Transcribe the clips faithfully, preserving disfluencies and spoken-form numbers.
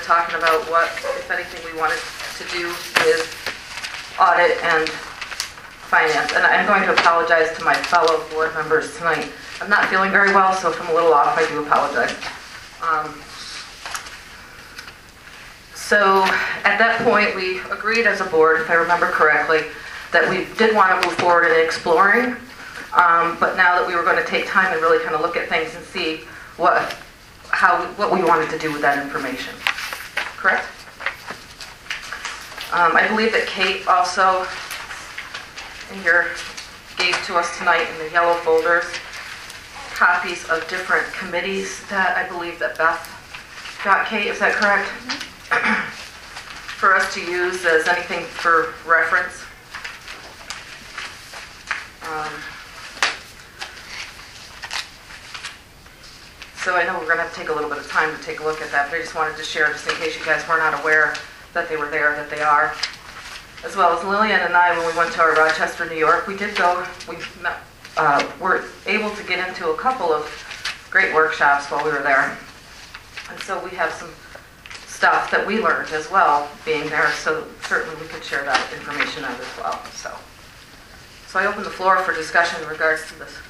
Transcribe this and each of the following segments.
started talking about what, if anything, we wanted to do with audit and finance. And I'm going to apologize to my fellow board members tonight. I'm not feeling very well, so if I'm a little off, I do apologize. Um, so at that point, we agreed as a board, if I remember correctly, that we did want to move forward in exploring, um, but now that we were going to take time and really kind of look at things and see what, how, what we wanted to do with that information. Correct? Um, I believe that Kate also, in your, gave to us tonight in the yellow folders, copies of different committees that I believe that Beth got. Kate, is that correct? Mm-hmm. For us to use as anything for reference. Um, so I know we're going to have to take a little bit of time to take a look at that, but I just wanted to share, just in case you guys were not aware that they were there, that they are. As well as Lillian and I, when we went to our Rochester, New York, we did go, we met, uh, were able to get into a couple of great workshops while we were there. And so we have some stuff that we learned as well being there, so certainly we could share that information out as well. So, so I open the floor for discussion in regards to this.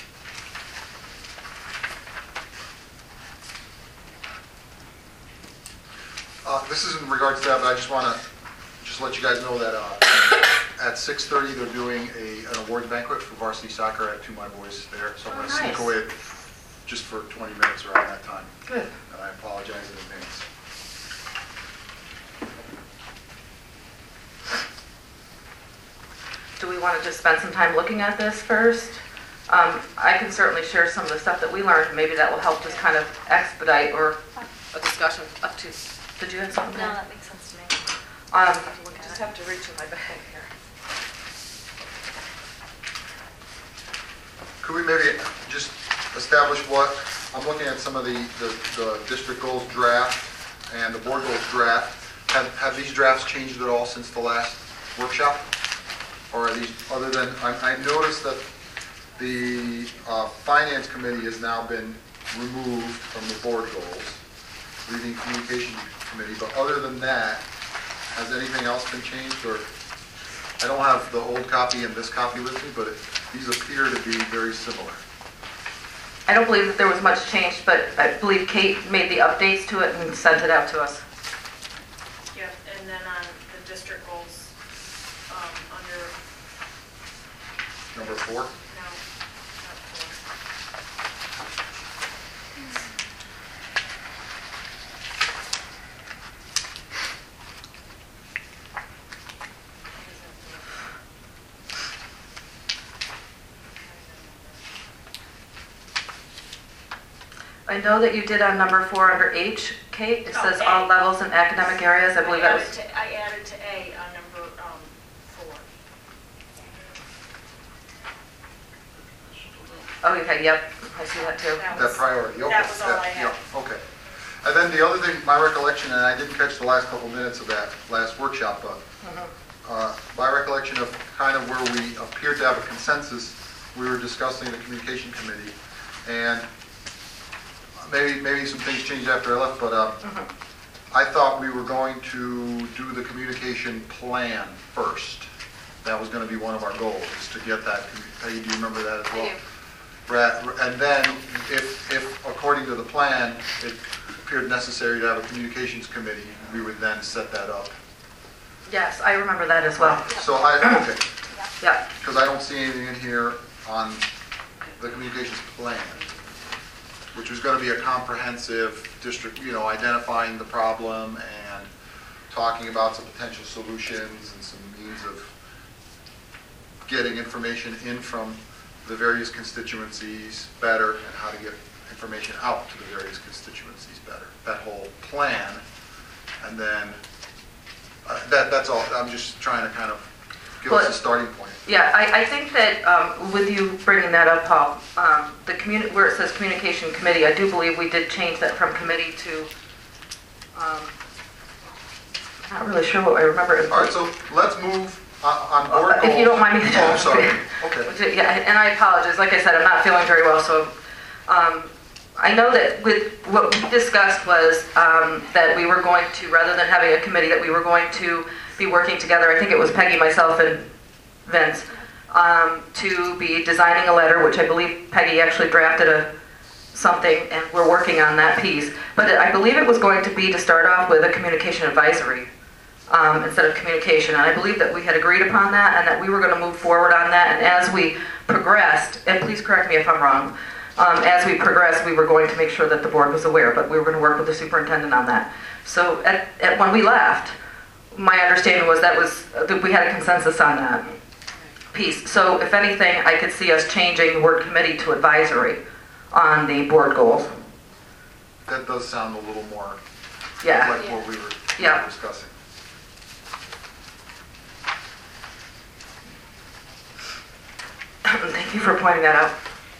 Uh, this is in regards to that, but I just want to just let you guys know that uh, at six thirty they're doing a, an awards banquet for varsity soccer. I have two of my boys there, so I'm Oh, going to nice. sneak away just for twenty minutes around that time. Good. And I apologize in advance. Do we want to just spend some time looking at this first? Um, I can certainly share some of the stuff that we learned. Maybe that will help just kind of expedite or a discussion up to. Did you have something? No, that makes sense to me. Um, I just have to reach in my bag here. Could we maybe just establish what, I'm looking at some of the, the, the district goals draft and the board goals draft. Have, have these drafts changed at all since the last workshop? Or are these, other than, I, I noticed that the uh, Finance Committee has now been removed from the board goals, leaving Communication Committee, but other than that, has anything else been changed? Or I don't have the old copy and this copy with me, but it, these appear to be very similar. I don't believe that there was much change, but I believe Kate made the updates to it and sent it out to us. Yeah, and then on the district goals, um, under, Number four? no, not four. I know that you did on number four under H, Kate. It Oh, says A. all levels in academic areas. I believe that added was. to- I added to A on number, um, four. Oh, okay, yep. I see that too. That That was- priority, okay. that was all I yeah, had. Okay. And then the other thing, my recollection, and I didn't catch the last couple minutes of that last workshop, but Mhm. uh, my recollection of kind of where we appeared to have a consensus, we were discussing the Communication Committee, and maybe maybe some things changed after I left, but uh, Mhm. I thought we were going to do the communication plan first. That was going to be one of our goals, is to get that. Peggy, do you remember that as well? I do. Brad, and then, if, if according to the plan, it appeared necessary to have a communications committee, we would then set that up. Yes, I remember that as well. So I, okay, Yeah. because I don't see anything in here on the communications plan, which was going to be a comprehensive district, you know, identifying the problem and talking about some potential solutions and some means of getting information in from the various constituencies better and how to get information out to the various constituencies better. That whole plan, and then uh, that that's all. I'm just trying to kind of give us Well, a starting point. Yeah, I, I think that um, with you bringing that up, Paul, um, the communi- where it says communication committee, I do believe we did change that from committee to, um, I'm not really sure what I remember. All right, so let's move on, on board Uh, goals. If you don't mind me. Oh, I'm sorry. Okay. Yeah, and I apologize. Like I said, I'm not feeling very well, so um, I know that with what we discussed was um, that we were going to, rather than having a committee, that we were going to be working together. I think it was Peggy, myself, and Vince, um, to be designing a letter, which I believe Peggy actually drafted a something, and we're working on that piece. But I believe it was going to be to start off with a communication advisory um, instead of communication. And I believe that we had agreed upon that and that we were going to move forward on that. And as we progressed, and please correct me if I'm wrong, um, as we progressed, we were going to make sure that the board was aware, but we were going to work with the superintendent on that. So at, at, when we left, my understanding was that was that we had a consensus on that piece. So if anything, I could see us changing the word committee to advisory on the board goals. That does sound a little more Yeah. like what we were Yeah. discussing. Thank you for pointing that out.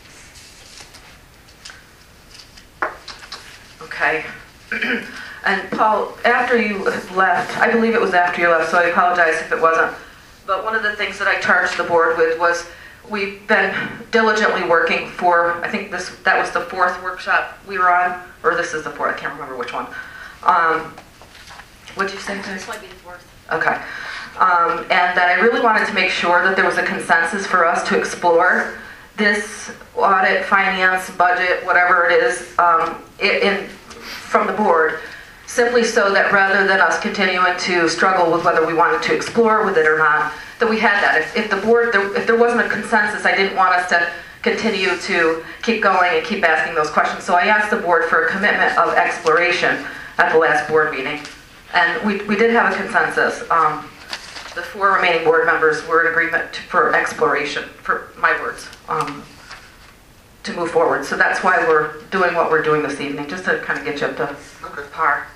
Okay. And Paul, after you left, I believe it was after you left, so I apologize if it wasn't, but one of the things that I charged the board with was we've been diligently working for, I think this that was the fourth workshop we were on, or this is the fourth, I can't remember which one. Um, what'd you say? This might be the fourth. Okay. Um, and that I really wanted to make sure that there was a consensus for us to explore this audit, finance, budget, whatever it is, um, in, in, from the board, simply so that rather than us continuing to struggle with whether we wanted to explore with it or not, that we had that. If, if the board, there, if there wasn't a consensus, I didn't want us to continue to keep going and keep asking those questions. So I asked the board for a commitment of exploration at the last board meeting. And we, we did have a consensus. Um, the four remaining board members were in agreement to, for exploration, for my words, um, to move forward. So that's why we're doing what we're doing this evening, just to kind of get you up to Okay. par.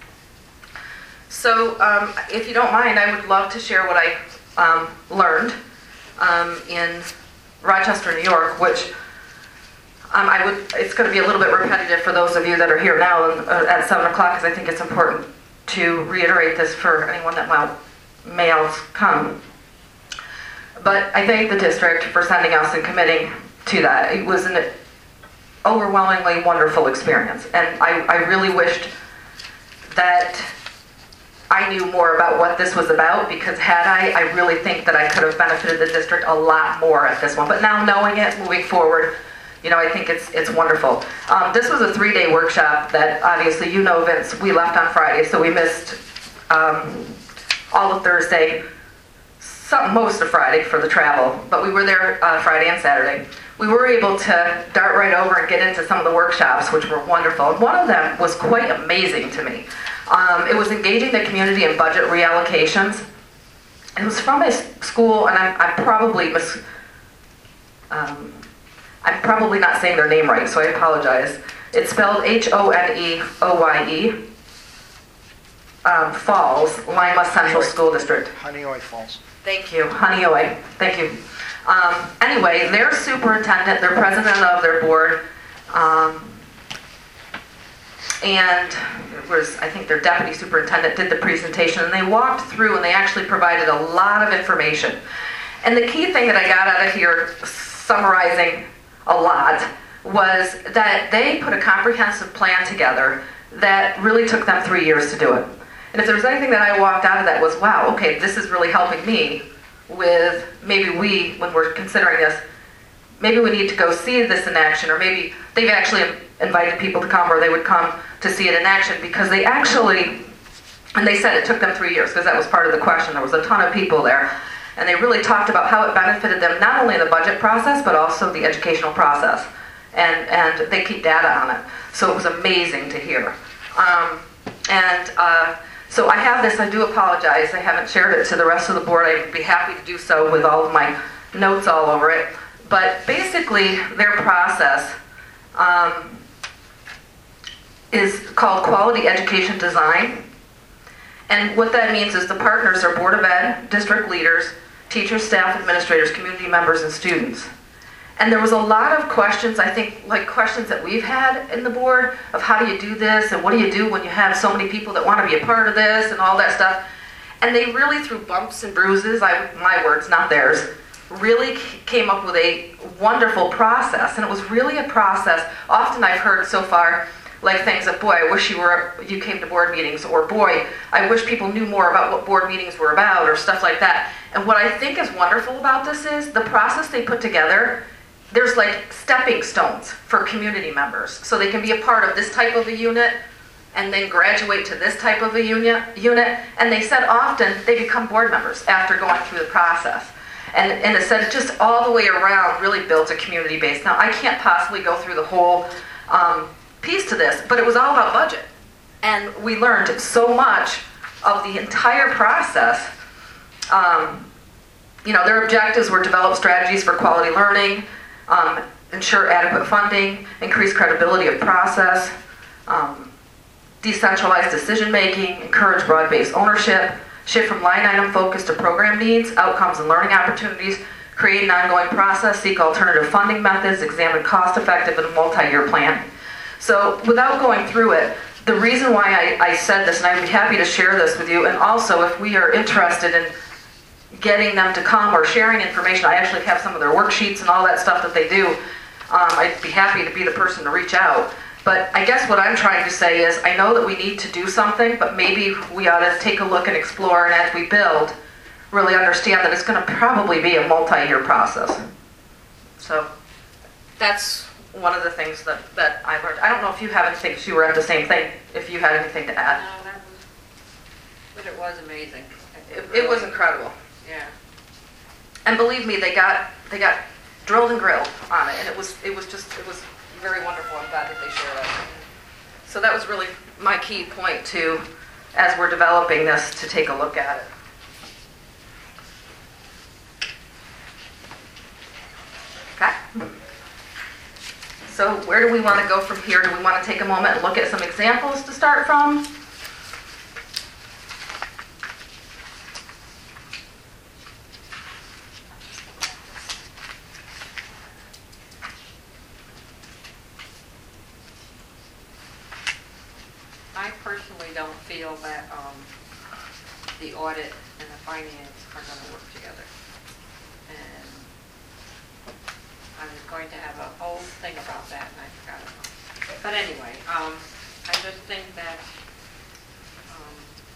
So um, if you don't mind, I would love to share what I um, learned um, in Rochester, New York, which um, I would, it's going to be a little bit repetitive for those of you that are here now and, uh, at seven o'clock, because I think it's important to reiterate this for anyone that might, may else come. But I thank the district for sending us and committing to that. It was an overwhelmingly wonderful experience, and I, I really wished that I knew more about what this was about, because had I, I really think that I could have benefited the district a lot more at this one. But now knowing it, moving forward, you know, I think it's it's wonderful. Um, this was a three-day workshop that obviously, you know, Vince, we left on Friday, so we missed um, all of Thursday, some, most of Friday for the travel, but we were there uh, Friday and Saturday. We were able to dart right over and get into some of the workshops, which were wonderful. And one of them was quite amazing to me. Um, it was engaging the community in budget reallocations. It was from a school, and I'm, I'm probably mis, um, I'm probably not saying their name right, so I apologize. It's spelled H O N E O Y E, um, Falls, Lima Central School District. Honeoye Falls. Thank you, Honeoye. Thank you. Um, anyway, their superintendent, their president of their board, um, and it was, I think their deputy superintendent did the presentation, and they walked through and they actually provided a lot of information. And the key thing that I got out of here, summarizing a lot, was that they put a comprehensive plan together that really took them three years to do it. And if there was anything that I walked out of that was, wow, okay, this is really helping me with maybe we, when we're considering this, maybe we need to go see this in action, or maybe they've actually invited people to come, or they would come to see it in action, because they actually, and they said it took them three years, because that was part of the question. There was a ton of people there, and they really talked about how it benefited them, not only in the budget process, but also the educational process. And, and they keep data on it. So it was amazing to hear. Um, and uh, so I have this, I do apologize, I haven't shared it to the rest of the board. I'd be happy to do so with all of my notes all over it. But basically, their process um, is called Quality Education Design. And what that means is the partners are Board of Ed, district leaders, teachers, staff, administrators, community members, and students. And there was a lot of questions, I think, like questions that we've had in the board of how do you do this, and what do you do when you have so many people that want to be a part of this, and all that stuff. And they really, through bumps and bruises, I, my words, not theirs, really came up with a wonderful process, and it was really a process. Often I've heard so far, like things that, boy, I wish you were, you came to board meetings, or boy, I wish people knew more about what board meetings were about, or stuff like that. And what I think is wonderful about this is the process they put together. There's like stepping stones for community members, so they can be a part of this type of a unit, and then graduate to this type of a unit. Unit, and they said often they become board members after going through the process. And, and it said just all the way around really built a community base. Now, I can't possibly go through the whole um, piece to this, but it was all about budget. And we learned so much of the entire process. Um, you know, their objectives were develop strategies for quality learning, um, ensure adequate funding, increase credibility of process, um, decentralized decision-making, encourage broad-based ownership, shift from line item focus to program needs, outcomes and learning opportunities, create an ongoing process, seek alternative funding methods, examine cost-effective and multi-year planning. So without going through it, the reason why I, I said this, and I'd be happy to share this with you, and also if we are interested in getting them to come or sharing information, I actually have some of their worksheets and all that stuff that they do, um, I'd be happy to be the person to reach out. But I guess what I'm trying to say is, I know that we need to do something, but maybe we ought to take a look and explore, and as we build, really understand that it's going to probably be a multi-year process. So that's one of the things that, that I learned. I don't know if you have anything, if you were at the same thing, if you had anything to add. No, that was, but it was amazing. It, it was incredible. Yeah. And believe me, they got they got drilled and grilled on it, and it was it was just it was very wonderful. I'm glad that they shared it. So that was really my key point too, as we're developing this, to take a look at it. Okay. So where do we want to go from here? Do we want to take a moment and look at some examples to start from? I personally don't feel that um, the audit and the finance are going to work together. And I was going to have a whole thing about that, and I forgot about it. But anyway, um, I just think that um,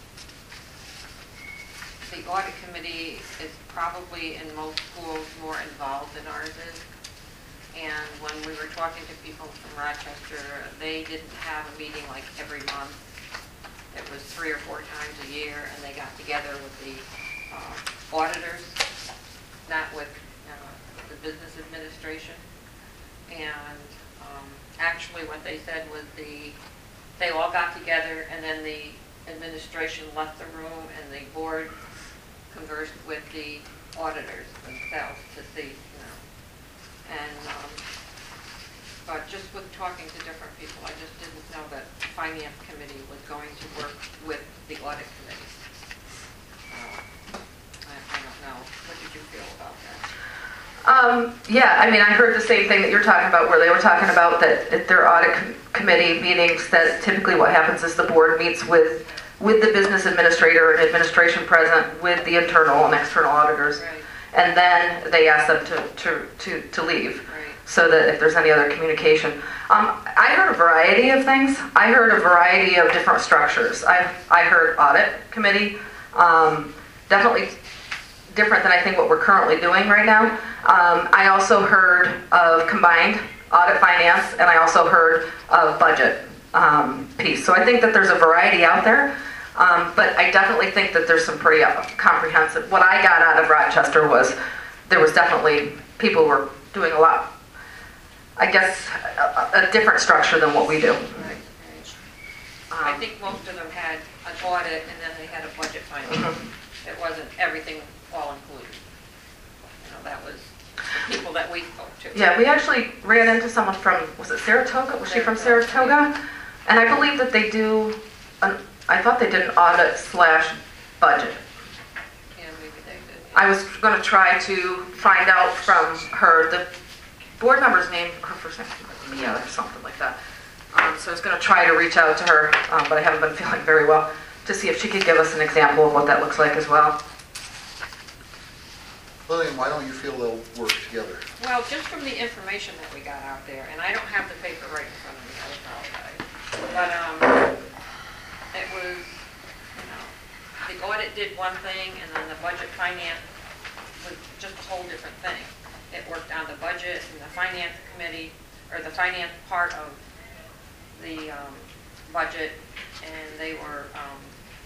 the audit committee is probably in most schools more involved than ours is. And when we were talking to people from Rochester, they didn't have a meeting like every month. It was three or four times a year, and they got together with the uh, auditors, not with uh, the business administration. And um, actually what they said was the they all got together, and then the administration left the room, and the board conversed with the auditors themselves to see, you know. And, um, but just with talking to different people, I just didn't know that the finance committee was going to work with the audit committee. Uh, I, I don't know. What did you feel about that? Um, yeah, I mean, I heard the same thing that you're talking about, where they were talking about that at their audit com committee meetings, that typically what happens is the board meets with with the business administrator and administration present, with the internal and external auditors. Right. And then they ask them to, to, to, to leave, Right. so that if there's any other communication. Um, I heard a variety of things. I heard a variety of different structures. I, I heard audit committee, um, definitely different than I think what we're currently doing right now. Um, I also heard of combined audit finance, and I also heard of budget um, piece. So I think that there's a variety out there. Um, but I definitely think that there's some pretty uh, comprehensive. What I got out of Rochester was there was definitely people who were doing a lot, I guess, a, a different structure than what we do. Right. Right. Um, I think most of them had an audit, and then they had a budget finance. Mhm. It wasn't everything all included. You know, that was the people that we spoke to. Yeah, we actually ran into someone from, was it Saratoga? Was she from Saratoga? And I believe that they do, an, I thought they did an audit slash budget. Yeah, maybe they did. Yeah. I was going to try to find out from her, the board member's name, her first name, Mia or something like that. Um, so I was going to try to reach out to her, um, but I haven't been feeling very well, to see if she could give us an example of what that looks like as well. Lillian, why don't you feel they'll work together? Well, just from the information that we got out there, and I don't have the paper right in front of me, I apologize. But, um, it was, you know, the audit did one thing, and then the budget finance was just a whole different thing. It worked on the budget and the finance committee, or the finance part of the, um, budget, and they were, um,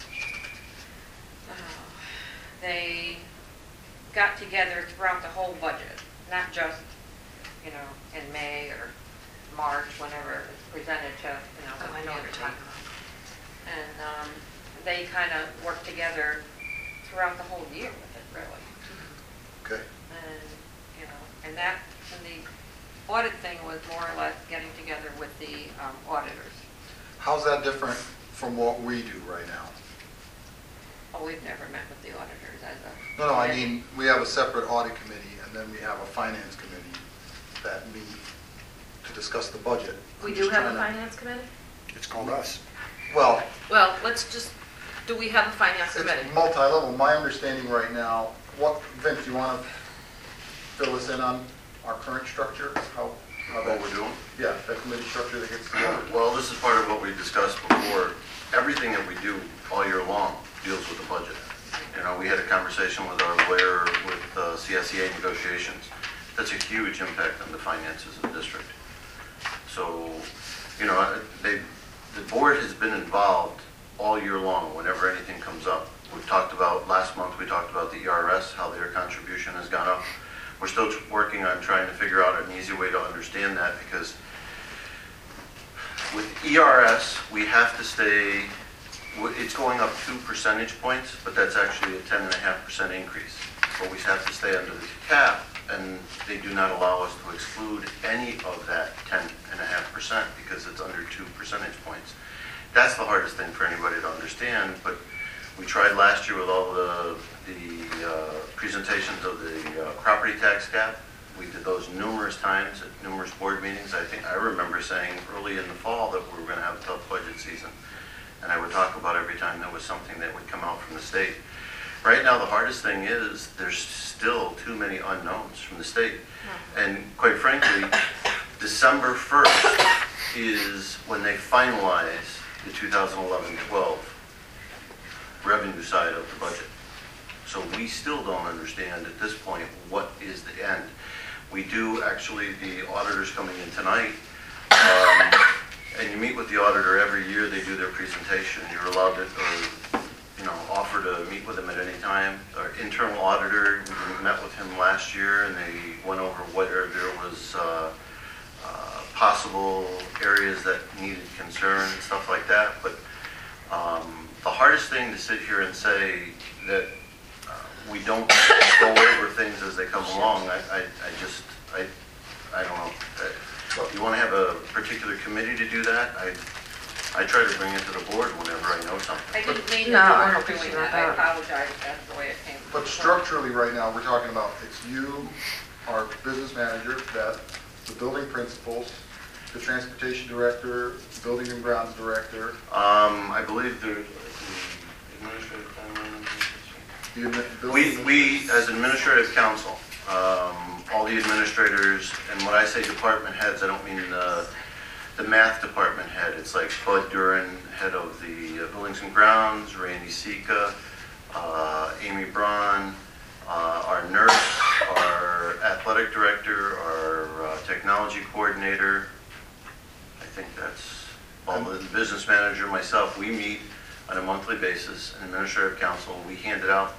uh, they got together throughout the whole budget, not just, you know, in May or March, whenever it was presented to, you know. Oh, I know what you're the talking community. And um, they kind of worked together throughout the whole year with it, really. Okay. And, you know, and that, and the audit thing was more or less getting together with the um, auditors. How's that different from what we do right now? Oh, we've never met with the auditors as a. No, no, I mean, we have a separate audit committee, and then we have a finance committee that meet to discuss the budget. We I'm do just have a trying to- finance committee? It's called us. Well, Well, let's just, do we have a finance committee? it's multi-level. My understanding right now, what, Vince, you want to fill us in on our current structure? How, how What that, we're doing? yeah, that committee structure that gets together? Well, this is part of what we discussed before. Everything that we do all year long deals with the budget. You know, we had a conversation with our lawyer with uh, C S E A negotiations. That's a huge impact on the finances of the district. So, you know, they, the board has been involved all year long whenever anything comes up. We talked about, last month, we talked about the E R S, how their contribution has gone up. We're still working on trying to figure out an easy way to understand that, because with E R S, we have to stay, it's going up two percentage points, but that's actually a ten and a half percent increase. But we have to stay under the cap, and they do not allow us to exclude any of that ten and a half percent because it's under two percentage points. That's the hardest thing for anybody to understand, but we tried last year with all the, the uh, presentations of the uh, property tax cap. We did those numerous times at numerous board meetings. I think, I remember saying early in the fall that we were gonna have a tough budget season. And I would talk about every time there was something that would come out from the state. Right now, the hardest thing is there's still too many unknowns from the state. And quite frankly, December first is when they finalize the two thousand eleven twelve revenue side of the budget. So we still don't understand at this point what is the end. We do, actually, the auditor's coming in tonight, um, and you meet with the auditor every year. They do their presentation. You're allowed to, or, you know, offer to meet with them at any time. Our internal auditor, we met with him last year, and they went over whether there was uh, uh, possible areas that needed concern and stuff like that. But um, the hardest thing to sit here and say that uh, we don't go over things as they come along, I, I, I just, I, I don't know. Uh, You want to have a particular committee to do that? I, I try to bring it to the board whenever I know something. I didn't mean to No, I do don't think doing she that. wrote I that. apologize if that's the way it came. But structurally, right now, we're talking about, it's you, our business manager, Beth, the building principals, the transportation director, building and grounds director, Um, I believe the the administrative timeline. the admi- We, building. we, as administrative council, um, all the administrators, and when I say department heads, I don't mean the, the math department head. It's like Bud Duran, head of the uh, buildings and grounds, Randy Sika, uh, Amy Braun, uh, our nurse, our athletic director, our uh, technology coordinator. I think that's all. The business manager, myself, we meet on a monthly basis, an administrative council. We handed out,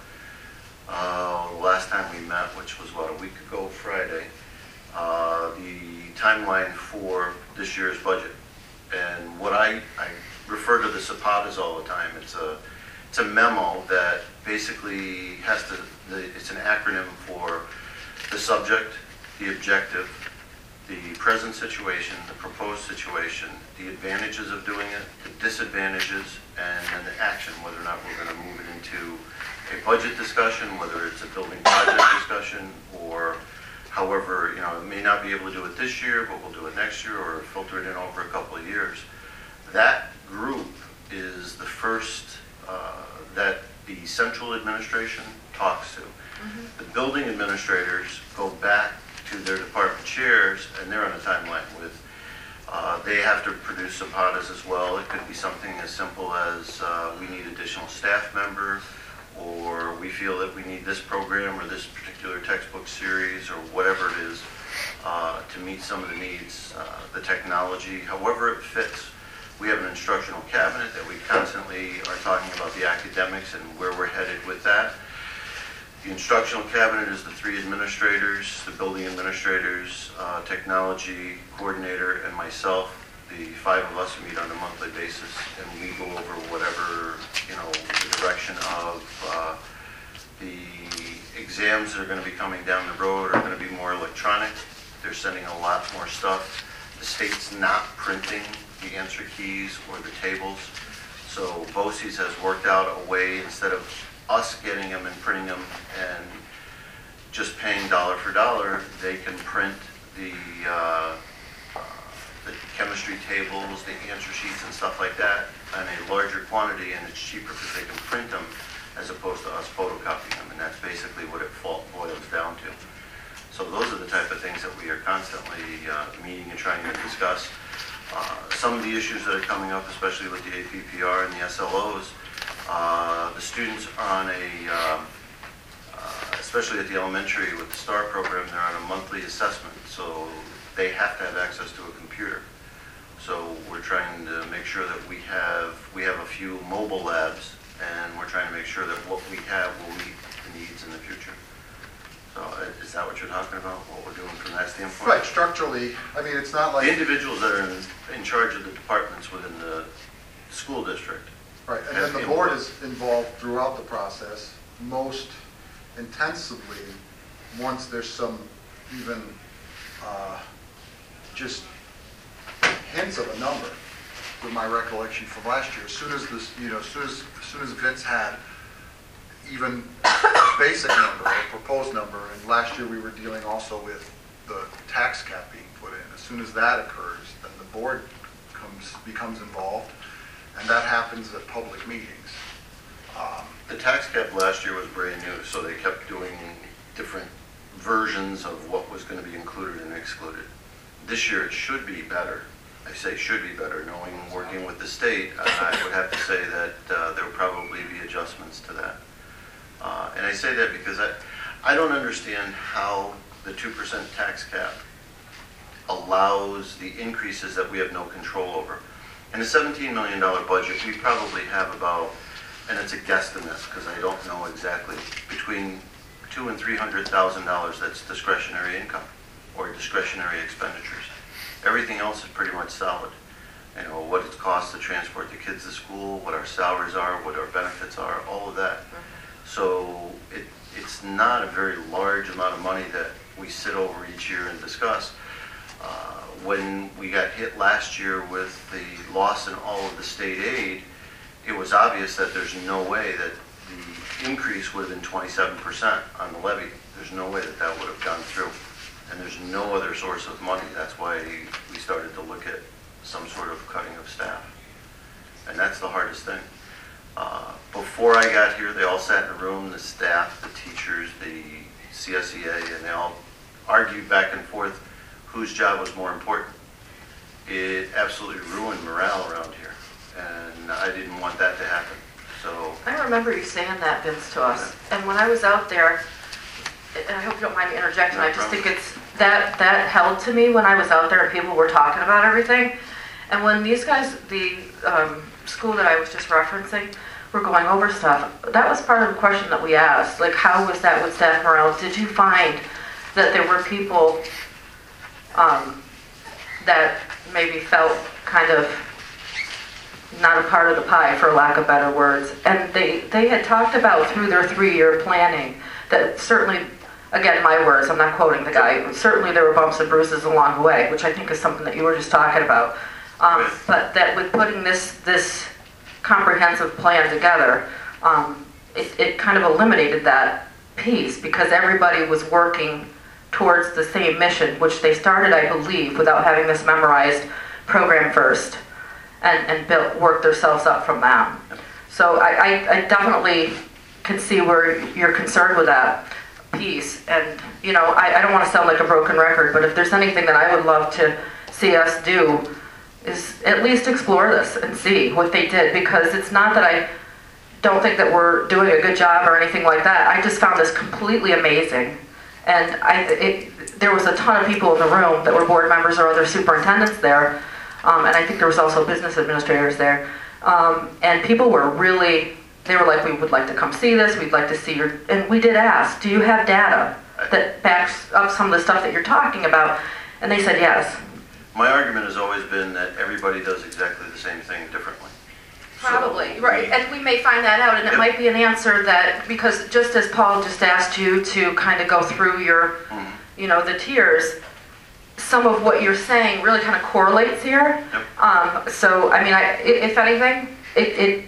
uh, the last time we met, which was what, a week ago Friday, uh, the timeline for this year's budget. And what I, I refer to the SAPATAs all the time. It's a, it's a memo that basically has to, the, it's an acronym for the subject, the objective, the present situation, the proposed situation, the advantages of doing it, the disadvantages, and then the action, whether or not we're going to move it into a budget discussion, whether it's a building project discussion, or however, you know, it may not be able to do it this year, but we'll do it next year, or filter it in over a couple of years. That group is the first uh, that the central administration talks to. The building administrators go back to their department chairs, and they're on a timeline with, uh, they have to produce some P A Ds as well. It could be something as simple as uh, we need additional staff member, or we feel that we need this program or this particular textbook series or whatever it is uh, to meet some of the needs, uh, the technology, however it fits. We have an instructional cabinet that we constantly are talking about the academics and where we're headed with that. The instructional cabinet is the three administrators, the building administrators, uh, technology coordinator, and myself. The five of us meet on a monthly basis, and we go over whatever, you know, the direction of uh, the exams that are going to be coming down the road are going to be more electronic. They're sending a lot more stuff. The state's not printing the answer keys or the tables. So BOCES has worked out a way, instead of us getting them and printing them and just paying dollar for dollar, they can print the, uh, uh, the chemistry tables, the answer sheets and stuff like that in a larger quantity, and it's cheaper because they can print them as opposed to us photocopying them, and that's basically what it fall, boils down to. So those are the type of things that we are constantly uh, meeting and trying to discuss. Uh, some of the issues that are coming up, especially with the A P P R and the S L Os, uh, the students are on a, uh, uh, especially at the elementary with the STAR program, they're on a monthly assessment, so they have to have access to a computer. So we're trying to make sure that we have, we have a few mobile labs, and we're trying to make sure that what we have will meet the needs in the future. So uh, is that what you're talking about, what we're doing from that standpoint? Right, structurally, I mean, it's not like... The individuals that are in, in charge of the departments within the school district. Right, and then the board is involved throughout the process, most intensively, once there's some even uh, just hints of a number, with my recollection from last year. As soon as this, you know, as soon as, as soon as Vince had even basic number, or proposed number, and last year we were dealing also with the tax cap being put in. As soon as that occurs, then the board comes, becomes involved, and that happens at public meetings. Um, The tax cap last year was brand new, so they kept doing different versions of what was going to be included and excluded. This year it should be better. I say should be better, knowing, working with the state, I would have to say that uh, there will probably be adjustments to that. Uh, and I say that because I, I don't understand how the two percent tax cap allows the increases that we have no control over. In a seventeen million dollar budget, we probably have about, and it's a guesstimate because I don't know exactly, between two and three hundred thousand dollars that's discretionary income or discretionary expenditures. Everything else is pretty much solid. You know, what it costs to transport the kids to school, what our salaries are, what our benefits are, all of that. So it, it's not a very large amount of money that we sit over each year and discuss. Uh, when we got hit last year with the loss in all of the state aid, it was obvious that there's no way that the increase would have been twenty-seven percent on the levy. There's no way that that would have gone through. And there's no other source of money. That's why we started to look at some sort of cutting of staff. And that's the hardest thing. Uh, before I got here, they all sat in a room, the staff, the teachers, the C S E A, and they all argued back and forth whose job was more important. It absolutely ruined morale around here, and I didn't want that to happen. So I remember you saying that, Vince, to us. And when I was out there, and I hope you don't mind me interjecting, No I just problem. think it's, that, that held to me when I was out there and people were talking about everything. And when these guys, the um, school that I was just referencing, were going over stuff, that was part of the question that we asked. Like, how was that with staff morale? Did you find that there were people um, that maybe felt kind of not a part of the pie, for lack of better words? And they, they had talked about through their three-year planning that certainly, again, my words, I'm not quoting the guy, certainly there were bumps and bruises along the way, which I think is something that you were just talking about. Um, but that with putting this this comprehensive plan together, um, it, it kind of eliminated that piece because everybody was working towards the same mission, which they started, I believe, without having this memorized, program first, and, and built, worked themselves up from that. So I, I, I definitely can see where you're concerned with that. piece. And, you know, I, I don't want to sound like a broken record, but if there's anything that I would love to see us do is at least explore this and see what they did, because it's not that I don't think that we're doing a good job or anything like that. I just found this completely amazing. And I, it, there was a ton of people in the room that were board members or other superintendents there. Um, and I think there was also business administrators there. Um, and people were really, they were like, we would like to come see this, we'd like to see your, and we did ask, do you have data that backs up some of the stuff that you're talking about? And they said yes. My argument has always been that everybody does exactly the same thing differently. So Probably, we- right, and we may find that out, and it Yep. might be an answer that, because just as Paul just asked you to kind of go through your, Mhm. you know, the tiers, some of what you're saying really kind of correlates here. Yep. Um, so, I mean, I, i- if anything, it, it,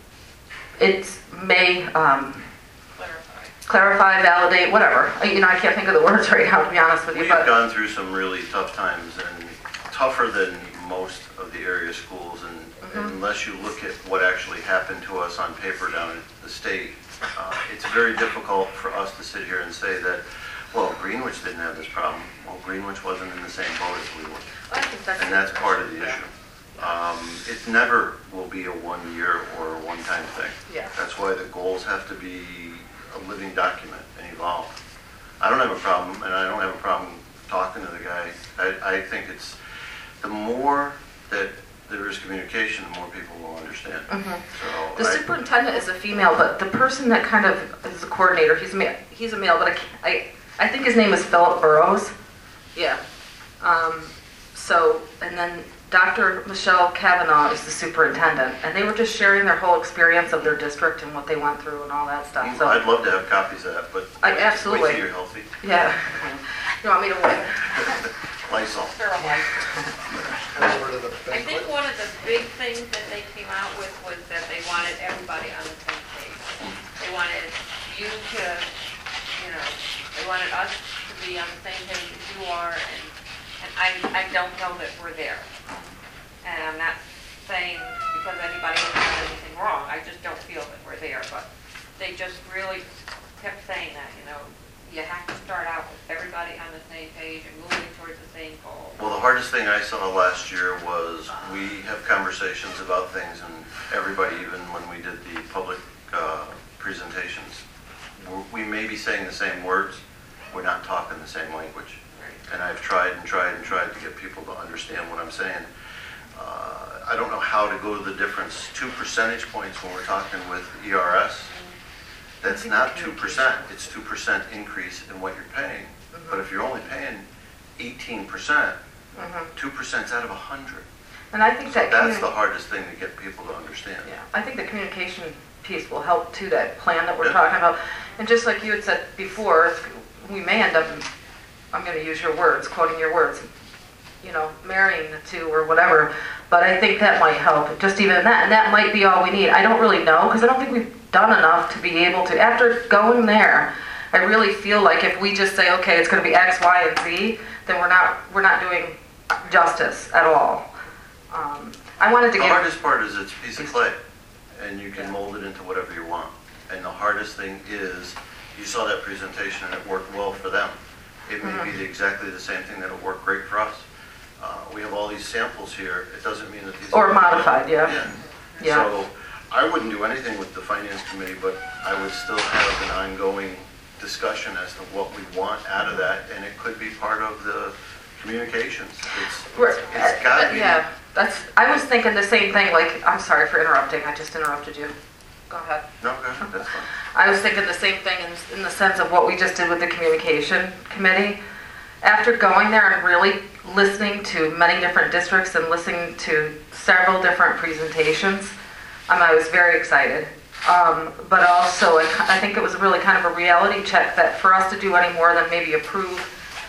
it may, um, Clarify. clarify, validate, whatever. I- You know, I can't think of the words right now, to be honest with you, We have but, gone through some really tough times, and tougher than most of the area schools, and Mhm. unless you look at what actually happened to us on paper down at the state, uh, it's very difficult for us to sit here and say that, well, Greenwich didn't have this problem. Well, Greenwich wasn't in the same boat as we were, I think that's. and that's part of the issue. Um, It never will be a one-year or a one-time thing. Yeah. That's why the goals have to be a living document and evolve. I don't have a problem, and I don't have a problem talking to the guy. I, I think it's, the more that there is communication, the more people will understand. Mhm. So The I- superintendent is a female, but the person that kind of is the coordinator, he's a male, he's a male, but I, can't- I, I think his name is Philip Burrows. Yeah. Um, so, and then Doctor Michelle Kavanaugh is the superintendent, and they were just sharing their whole experience of their district and what they went through and all that stuff, so. I'd love to have copies of that, but I- wait- absolutely. wait till you're healthy. Yeah. You want me to win? Lysol. Over to the I banquet. think one of the big things that they came out with was that they wanted everybody on the same page. They wanted you to, you know, they wanted us to be on the same page as you are, and, and I, I don't know that we're there. And I'm not saying because anybody has done anything wrong, I just don't feel that we're there, but they just really kept saying that, you know, you have to start out with everybody on the same page and moving towards the same goal. Well, the hardest thing I saw last year was we have conversations about things, and everybody, even when we did the public uh, presentations, we're- we may be saying the same words, we're not talking the same language. And I've tried and tried and tried to get people to understand what I'm saying. Uh, I don't know how to go to the difference, two percentage points when we're talking with E R S. That's not two percent, it's two percent increase in what you're paying. But if you're only paying eighteen percent, Mhm. two percent's out of a hundred. And I think So that. that's communi- the hardest thing to get people to understand. Yeah, I think the communication piece will help to that plan that we're Yeah. talking about. And just like you had said before, we may end up, I'm gonna use your words, quoting your words, you know, marrying the two or whatever, but I think that might help, just even that, and that might be all we need. I don't really know, because I don't think we've done enough to be able to, after going there, I really feel like if we just say, okay, it's gonna be X, Y, and Z, then we're not, we're not doing justice at all. Um, I wanted to The give. hardest part is it's a piece of clay, and you Yeah. can mold it into whatever you want. And the hardest thing is, you saw that presentation and it worked well for them. It may be Mhm. the- exactly the same thing that'll work great for us. Uh, We have all these samples here, it doesn't mean that these. Or are- modified, yeah. Yeah. Yeah. So I wouldn't do anything with the finance committee, but I would still have an ongoing discussion as to what we want out of that, and it could be part of the communications. It's, Right. it's gotta Uh, be. Yeah, that's, I was thinking the same thing, like, I'm sorry for interrupting, I just interrupted you. Go ahead. No, go ahead, that's fine. I was thinking the same thing in, in the sense of what we just did with the communication committee. After going there and really listening to many different districts and listening to several different presentations, um, I was very excited. Um, but also, I, I think it was really kind of a reality check that for us to do any more than maybe approve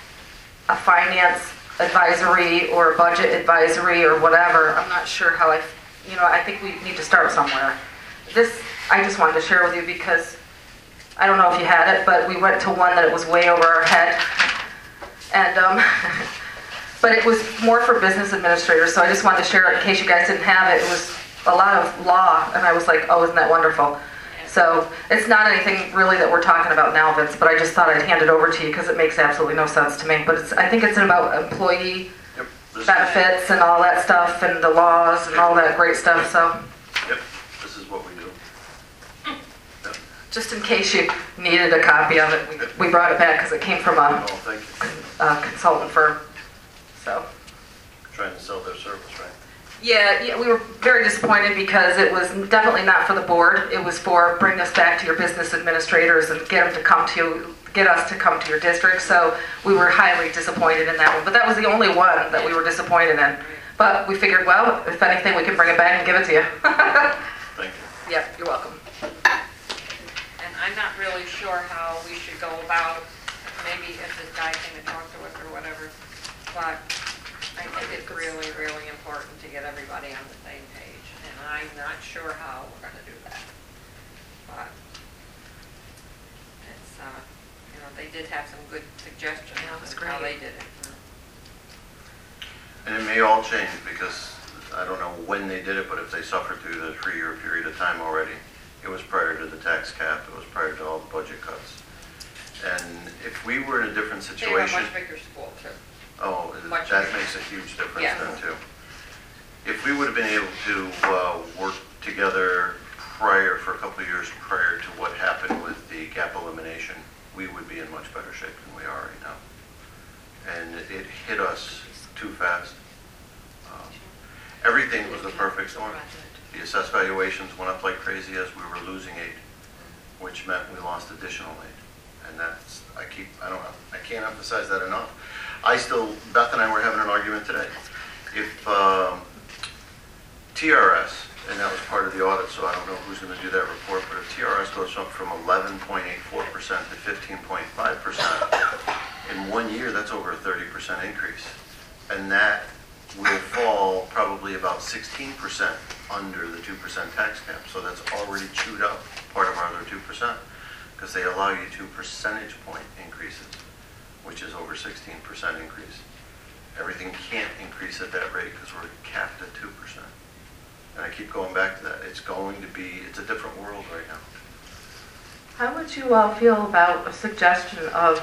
a finance advisory or a budget advisory or whatever, I'm not sure how I, you know, I think we need to start somewhere. This, I just wanted to share with you because, I don't know if you had it, but we went to one that it was way over our head. And, um, but it was more for business administrators, so I just wanted to share it in case you guys didn't have it. It was a lot of law, and I was like, oh, isn't that wonderful? So it's not anything really that we're talking about now, Vince, but I just thought I'd hand it over to you because it makes absolutely no sense to me. But it's, I think it's about employee Yep. This is- benefits and all that stuff and the laws and all that great stuff, so Yep, this is what we do. Yep. just in case you needed a copy of it, we, we brought it back because it came from a, Oh, thank you. a consultant firm, so. Trying to sell their service, right? Yeah, yeah, we were very disappointed because it was definitely not for the board. It was for bring us back to your business administrators and get them to come to, get us to come to your district. So we were highly disappointed in that one. But that was the only one that we were disappointed in. But we figured, well, if anything, we can bring it back and give it to you. Thank you. Yep, you're welcome. And I'm not really sure how we should go about, maybe if this guy came to talk to us or whatever, but I think it's really, really important to get everybody on the same page, and I'm not sure how we're gonna do that. But it's, uh, you know, they did have some good suggestions Yeah, it was on how great. they did it. And it may all change because I don't know when they did it, but if they suffered through the three-year period of time already, it was prior to the tax cap, it was prior to all the budget cuts. And if we were in a different They were a situation. much bigger school too. Oh, Much that bigger. makes a huge difference Yeah. then too. If we would have been able to uh, work together prior, for a couple of years prior to what happened with the gap elimination, we would be in much better shape than we are right now. And it hit us too fast. Um, Everything was the perfect storm. The assessed valuations went up like crazy as we were losing aid, which meant we lost additional aid. And that's, I keep, I don't, I can't emphasize that enough. I still, Beth and I were having an argument today. If um, T R S, and that was part of the audit, so I don't know who's going to do that report, but if T R S goes up from eleven point eight four percent to fifteen point five percent, in one year, that's over a thirty percent increase. And that will fall probably about sixteen percent under the two percent tax cap. So that's already chewed up part of our other two percent, because they allow you two percentage point increases, which is over sixteen percent increase. Everything can't increase at that rate because we're capped at two percent. And I keep going back to that. It's going to be, it's a different world right now. How would you all feel about a suggestion of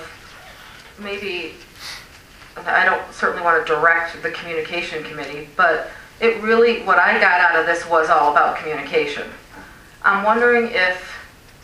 maybe, and I don't certainly want to direct the communication committee, but it really, what I got out of this was all about communication. I'm wondering if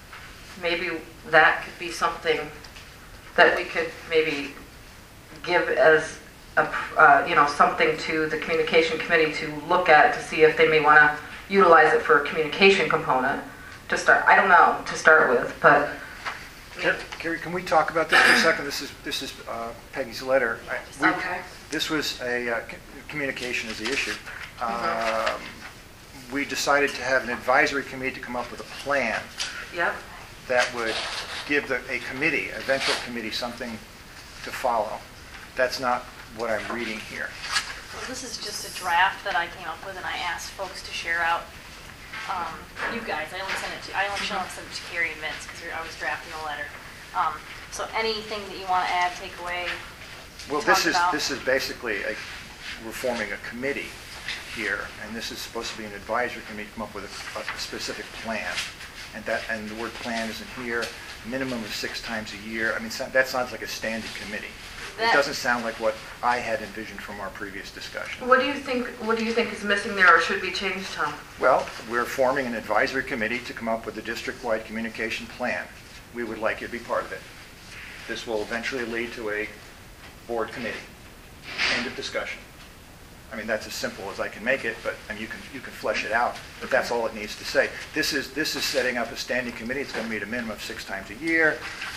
maybe that could be something that we could maybe give as a, uh, you know, something to the communication committee to look at to see if they may want to utilize it for a communication component to start, I don't know, to start with, but. Car- Carrie, can we talk about this for a second? This is, this is uh, Peggy's letter. I- we- Okay. This was a, uh, c- communication is the issue. Mhm. Um, We decided to have an advisory committee to come up with a plan Yep. that would give the, a committee, a eventual committee, something to follow. That's not what I'm reading here. Well, this is just a draft that I came up with, and I asked folks to share out. Um, you guys, I only sent it to, I only sent it to Carrie and Vince because I was drafting the letter. Um, so anything that you want to add, take away. Well, talk this is, about. this is basically, a we're forming a committee here, and this is supposed to be an advisory committee to come up with a, a specific plan. And that, and the word plan isn't here, minimum of six times a year. I mean, so- that sounds like a standing committee. It That- doesn't sound like what I had envisioned from our previous discussion. What do you think, what do you think is missing there or should be changed, Tom? Well, we're forming an advisory committee to come up with a district-wide communication plan. We would like you to be part of it. This will eventually lead to a board committee. End of discussion. I mean, that's as simple as I can make it, but, and you can, you can flesh it out, but that's all it needs to say. This is, this is setting up a standing committee. It's going to meet a minimum of six times a year.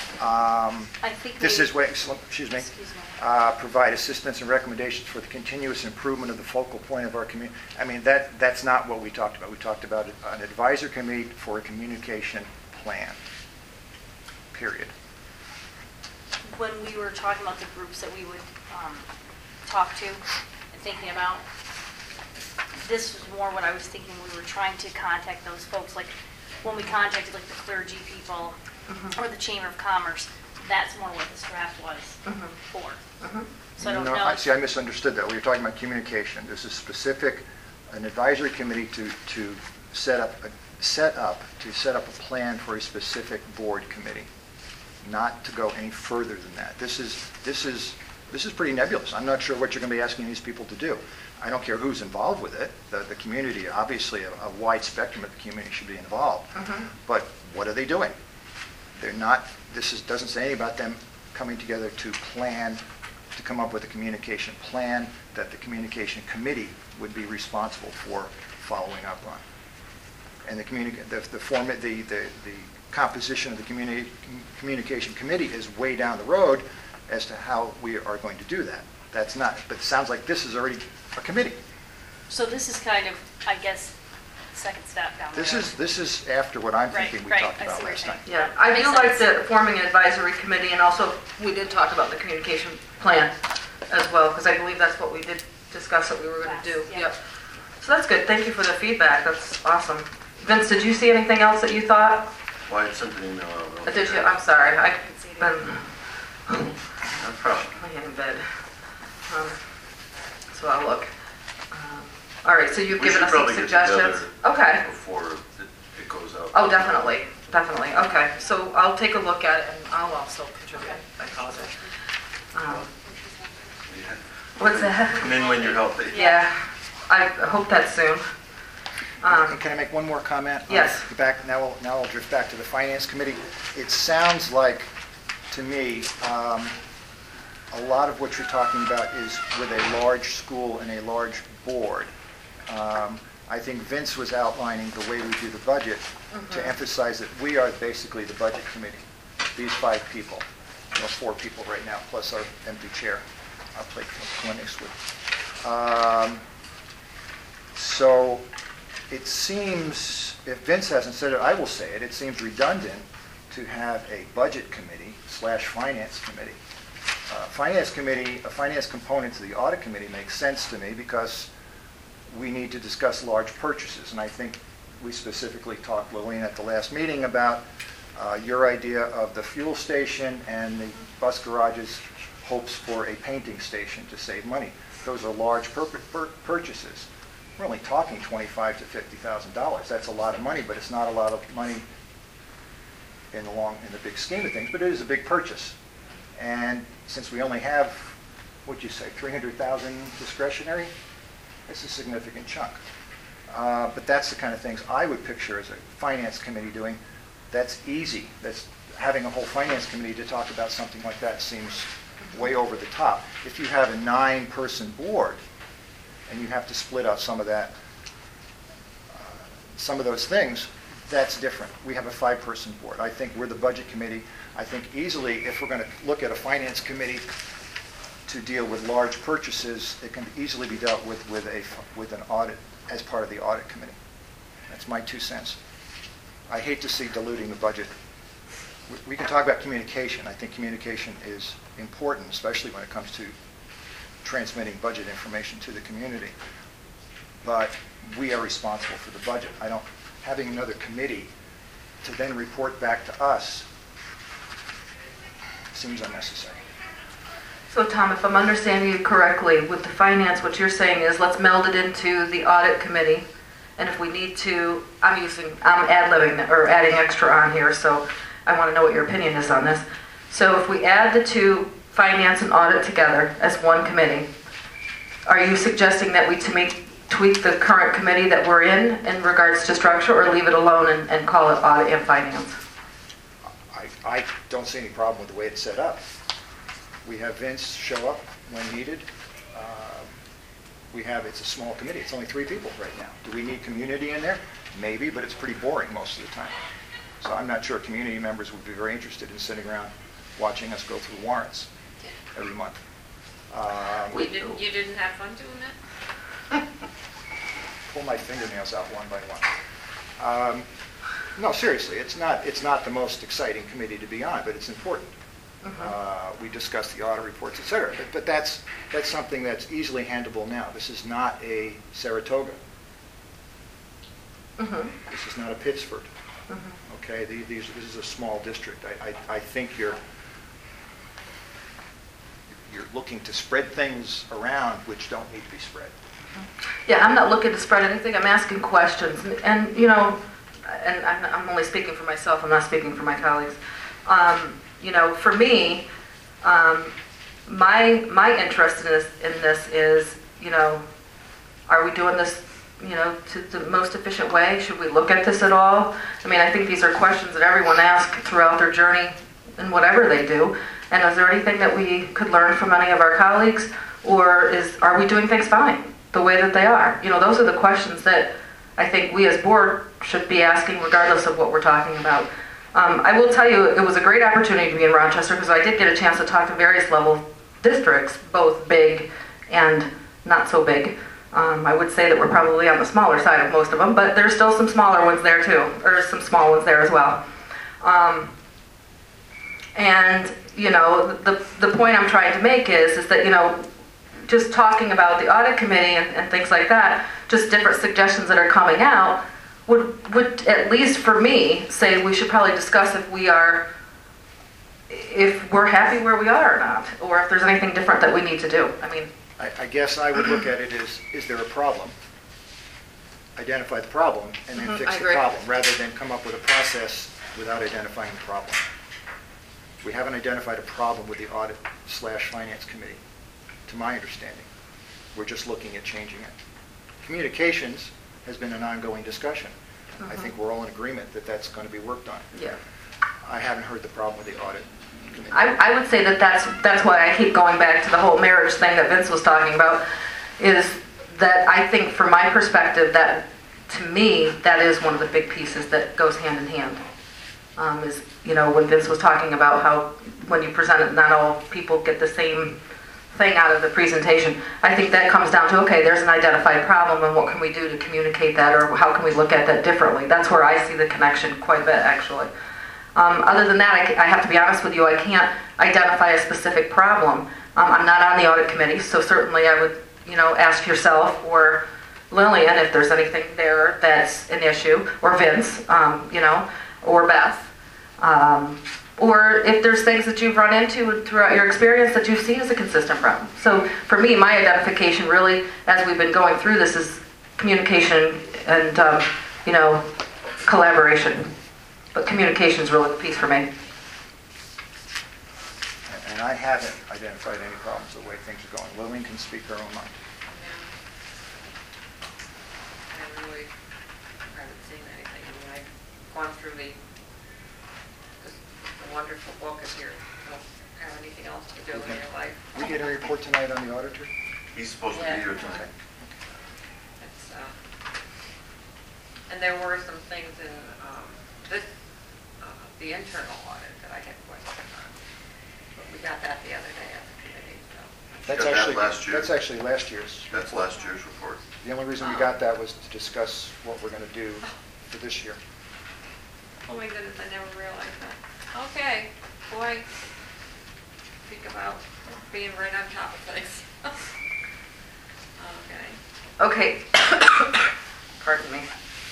Um, I think This we- is, wait, excuse me. Excuse me. Uh, provide assistance and recommendations for the continuous improvement of the focal point of our community. I mean, that, that's not what we talked about. We talked about an advisory committee for a communication plan, period. When we were talking about the groups that we would um, talk to and thinking about, this was more what I was thinking. We were trying to contact those folks, like when we contacted like the clergy people or the Chamber of Commerce. That's more what this draft was Mhm. for. Mhm. So I don't No, know. I- See, I misunderstood that. We were talking about communication. This is specific, an advisory committee to, to set up a set up, to set up a plan for a specific board committee, not to go any further than that. This is, this is, this is pretty nebulous. I'm not sure what you're going to be asking these people to do. I don't care who's involved with it. The, the community, obviously, a, a wide spectrum of the community should be involved. Mhm. But what are they doing? They're not, this is, doesn't say anything about them coming together to plan, to come up with a communication plan that the communication committee would be responsible for following up on. And the communi- the, the form, the, the, the composition of the communi- communication committee is way down the road as to how we are going to do that. That's not, but it sounds like this is already a committee. So this is kind of, I guess, second step down the road. This is, this is after what I'm Right, thinking we right, talked I see about what last you're time. saying. Yeah, I do Makes like sense. the forming an advisory committee, and also, we did talk about the communication plan as well, because I believe that's what we did discuss that we were going to do. Last, yeah. Yep. So that's good, thank you for the feedback, that's awesome. Vince, did you see anything else that you thought? Why, it's sent an email out. Uh, Did you, I'm sorry, I've been No problem. laying in bed. Um, So I'll look. Um, All right, so you've We given should us some probably get suggestions? together Okay. Before it it goes out. Oh, definitely, definitely, okay. So I'll take a look at it, and I'll also contribute, I apologize. Um, Yeah. What's that? Come in when you're healthy. Yeah, I hope that soon. Um, And Can I make one more comment? Yes. I'll Back, now, I'll- now I'll drift back to the Finance Committee. It sounds like, to me, um, a lot of what you're talking about is with a large school and a large board. Um, I think Vince was outlining the way we do the budget to emphasize that we are basically the budget committee, these five people, you know, four people right now, plus our empty chair, our plate clinics with. Um, So it seems, if Vince hasn't said it, I will say it, it seems redundant to have a budget committee slash finance committee. Uh, Finance committee, a finance component to the audit committee makes sense to me because we need to discuss large purchases. And I think we specifically talked, Lillian, at the last meeting about uh, your idea of the fuel station and the bus garage's hopes for a painting station to save money. Those are large pur- pur- purchases. We're only talking twenty-five to fifty thousand dollars. That's a lot of money, but it's not a lot of money in the long, in the big scheme of things, but it is a big purchase. And since we only have, what'd you say, three hundred thousand discretionary, it's a significant chunk. Uh, But that's the kind of things I would picture as a finance committee doing. That's easy. That's, having a whole finance committee to talk about something like that seems way over the top. If you have a nine-person board, and you have to split out some of that, uh, some of those things, that's different. We have a five-person board. I think we're the budget committee. I think easily, if we're going to look at a finance committee to deal with large purchases, it can easily be dealt with with a, with an audit, as part of the audit committee. That's my two cents. I hate to see diluting the budget. We- We can talk about communication. I think communication is important, especially when it comes to transmitting budget information to the community. But we are responsible for the budget. I don't, having another committee to then report back to us seems unnecessary. So Tom, if I'm understanding you correctly, with the finance, what you're saying is let's meld it into the audit committee. And if we need to, I'm using, I'm ad-libbing or adding extra on here, so I want to know what your opinion is on this. So if we add the two, finance and audit together as one committee, are you suggesting that we to make, tweak the current committee that we're in in regards to structure, or leave it alone and, and call it audit and finance? I, I don't see any problem with the way it's set up. We have Vince show up when needed. Uh, We have, it's a small committee, it's only three people right now. Do we need community in there? Maybe, but it's pretty boring most of the time. So I'm not sure community members would be very interested in sitting around watching us go through warrants every month. Um, You didn't, you didn't have fun doing that? Pull my fingernails out one by one. Um, No, seriously, it's not, it's not the most exciting committee to be on, but it's important. Uh, We discuss the audit reports, et cetera. But, but that's, that's something that's easily handleable now. This is not a Saratoga. Mm-hmm. This is not a Pittsford. Okay, the- these, this is a small district. I, I, I think you're, you're looking to spread things around which don't need to be spread. Yeah, I'm not looking to spread anything, I'm asking questions. And, you know, and I'm, I'm only speaking for myself, I'm not speaking for my colleagues. Um, you know, for me, um, my, my interest in this, in this is, you know, are we doing this, you know, to the most efficient way? Should we look at this at all? I mean, I think these are questions that everyone asks throughout their journey in whatever they do. And is there anything that we could learn from any of our colleagues? Or is, are we doing things fine the way that they are? You know, those are the questions that I think we as board should be asking regardless of what we're talking about. Um, I will tell you, it was a great opportunity to be in Rochester because I did get a chance to talk to various level districts, both big and not so big. Um, I would say that we're probably on the smaller side of most of them, but there's still some smaller ones there too, or some small ones there as well. Um, and, you know, the, the point I'm trying to make is, is that, you know, just talking about the audit committee and, and things like that, just different suggestions that are coming out, would, would at least for me, say we should probably discuss if we are, if we're happy where we are or not, or if there's anything different that we need to do. I mean, I, I guess I would look at it as, is there a problem? Identify the problem and then Mhm, fix I the agree. problem, rather than come up with a process without identifying the problem. We haven't identified a problem with the audit slash finance committee, to my understanding. We're just looking at changing it. Communications has been an ongoing discussion. I think we're all in agreement that that's going to be worked on. yeah. I haven't heard the problem with the audit committee. I, I would say that that's, that's why I keep going back to the whole marriage thing that Vince was talking about, is that I think from my perspective that, to me, that is one of the big pieces that goes hand in hand. Um, is, you know, when Vince was talking about how when you present it, not all people get the same thing out of the presentation. I think that comes down to, okay, there's an identified problem and what can we do to communicate that, or how can we look at that differently? That's where I see the connection quite a bit, actually. Um, other than that, I, ca- I have to be honest with you, I can't identify a specific problem. Um, I'm not on the audit committee, so certainly I would, you know, ask yourself or Lillian if there's anything there that's an issue, or Vince, um, you know, or Beth. Um, or if there's things that you've run into throughout your experience that you've seen as a consistent problem. So for me, my identification really, as we've been going through this, is communication and, um, you know, collaboration. But communication is really the piece for me. And I haven't identified any problems the way things are going. Lillian can speak her own mind. I really haven't seen anything. I mean, I've gone through the, this wonderful book if you don't have anything else to do in your life. We get a report tonight on the auditor? He's supposed to Yeah. be here tonight. It's, uh, and there were some things in um, this, uh, the internal audit that I had questions on. But we got that the other day at the committee, so. That's Got that actually, last year. that's actually last year's. That's last year's report. The only reason we got that was to discuss what we're going to do for this year. Oh my goodness, I never realized that. Okay, boy, think about being right on top of things. Okay. Okay. Pardon me.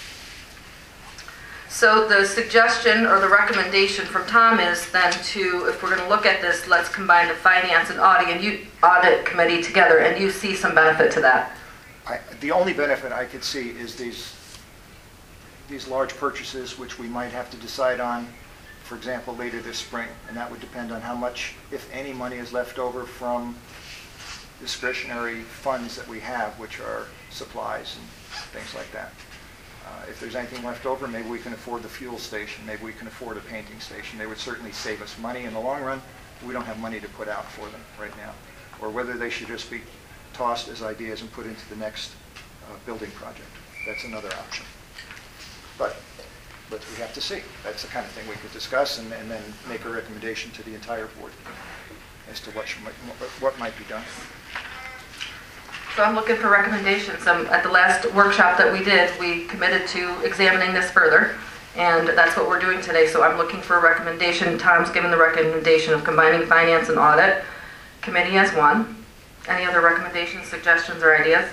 So the suggestion or the recommendation from Tom is then to, if we're going to look at this, let's combine the finance and audit and you, audit committee together, and you see some benefit to that. I, the only benefit I could see is these, these large purchases, which we might have to decide on, for example, later this spring, and that would depend on how much, if any, money is left over from discretionary funds that we have, which are supplies and things like that. Uh, if there's anything left over, maybe we can afford the fuel station, maybe we can afford a painting station. They would certainly save us money in the long run. We don't have money to put out for them right now. Or whether they should just be tossed as ideas and put into the next uh, building project. That's another option. But, but we have to see. That's the kind of thing we could discuss and, and then make a recommendation to the entire board as to what, should, what might be done. So I'm looking for recommendations. Um, at the last workshop that we did, we committed to examining this further, and that's what we're doing today. So I'm looking for a recommendation. Tom's given the recommendation of combining finance and audit committee as one. Any other recommendations, suggestions, or ideas?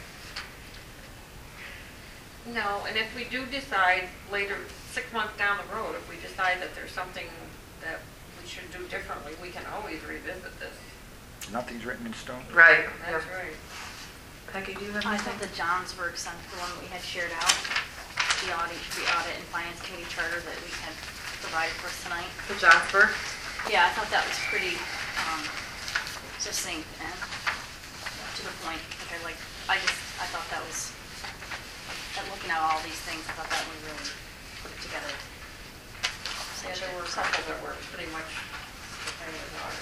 No, and if we do decide later, six months down the road, if we decide that there's something that we should do differently, we can always revisit this. Nothing's written in stone. Right. That's Yeah. right. Peggy, do you have I anything? thought the Johnsburg Center, the one we had shared out, the audit, the audit and finance committee charter that we had provided for us tonight. The Johnsburg? Yeah, I thought that was pretty um, succinct and to the point. Like I like, I just, I thought that was, at looking at all these things, I thought that one really put it together. Yeah, there were a couple that were pretty much the same as ours.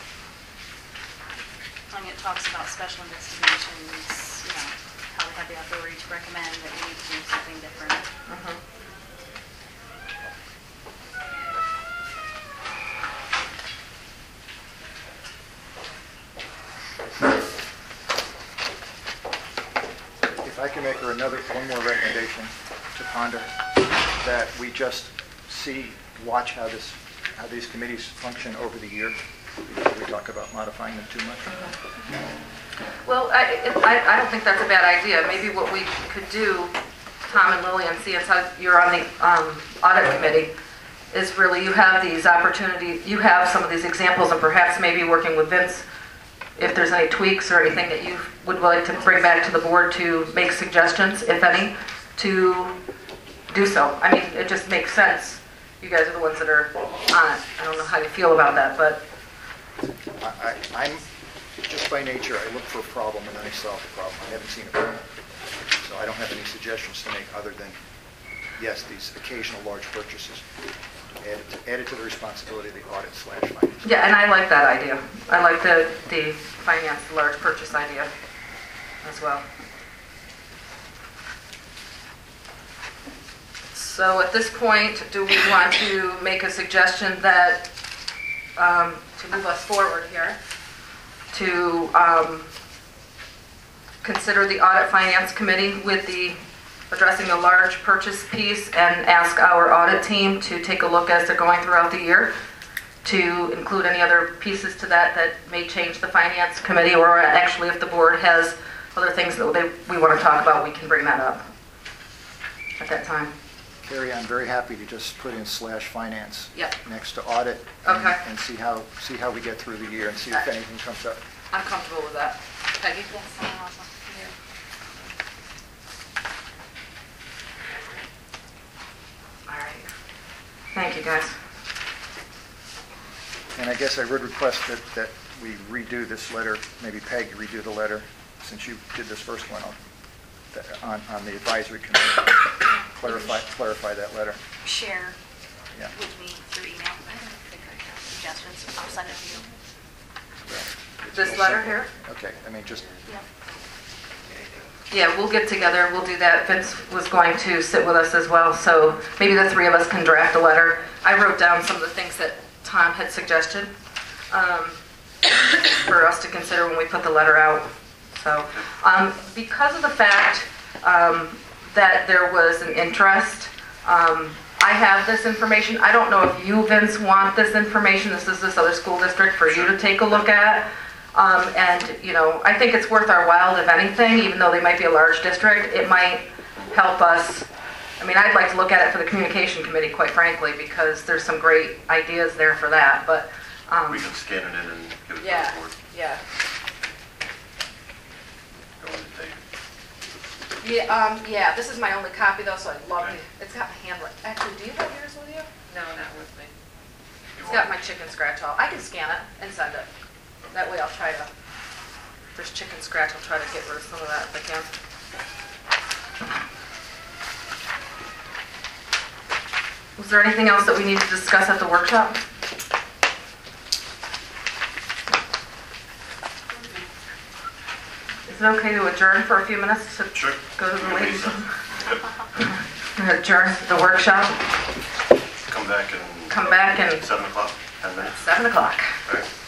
I mean, it talks about special investigations, you know, how we have the authority to recommend that we need to do something different. Mhm. If I can make her another, one more recommendation to ponder, that we just see, watch how this, how these committees function over the year, before we talk about modifying them too much. Well, I, it- I, I don't think that's a bad idea. Maybe what we could do, Tom and Lillian, see, it's how you're on the um, audit committee, is really you have these opportunities, you have some of these examples, and perhaps maybe working with Vince, if there's any tweaks or anything that you would like to bring back to the board to make suggestions, if any, to do so. I mean, it just makes sense. You guys are the ones that are on it. I don't know how you feel about that, but I, I- I'm, just by nature, I look for a problem and then I solve the problem. I haven't seen a problem. So I don't have any suggestions to make other than, yes, these occasional large purchases. Add it to, add it to the responsibility of the audit slash finance. yeah, and I like that idea. I like the, the finance large purchase idea as well. So at this point, do we want to make a suggestion that, um, to move us forward here, to um, consider the audit finance committee with the, addressing the large purchase piece and ask our audit team to take a look as they're going throughout the year to include any other pieces to that that may change the finance committee, or actually if the board has other things that they, we want to talk about, we can bring that up at that time. Carrie, I'm very happy to just put in slash finance Yep. next to audit. and- Okay. And see how, see how we get through the year and see if anything comes up. I'm comfortable with that. Peggy? Yes, I'm awesome. All right. Thank you, guys. And I guess I would request that, that we redo this letter, maybe Peg redo the letter, since you did this first one on, on, on the advisory committee. Clarify, clarify that letter. Share Yeah. with me through email. I don't think I have suggestions. I'll send it to you. It's This real letter simple. here? Okay, I mean, just, Yep. Yeah, we'll get together, we'll do that. Vince was going to sit with us as well, so maybe the three of us can draft a letter. I wrote down some of the things that Tom had suggested um, for us to consider when we put the letter out. So, um, because of the fact um, that there was an interest, um, I have this information. I don't know if you, Vince, want this information. This is this other school district for you to take a look at. Um, and, you know, I think it's worth our while, if anything, even though they might be a large district, it might help us. I mean, I'd like to look at it for the communication committee, quite frankly, because there's some great ideas there for that, but, um, We can scan it in and give it to yeah, the board. yeah. Go with the tape. Yeah, um, yeah, this is my only copy though, so I'd love Okay. to, it's got my handwriting. Actually, do you have yours with you? No, not with me. You It's want- got my chicken scratch all. I can scan it and send it. That way I'll try to, if there's chicken scratch, I'll try to get rid of some of that if I can. Was there anything else that we need to discuss at the workshop? Is it okay to adjourn for a few minutes to Sure. go to the ladies? Yep. Adjourn the workshop, Come back and. come back and Seven o'clock, ten minutes. seven o'clock. All right.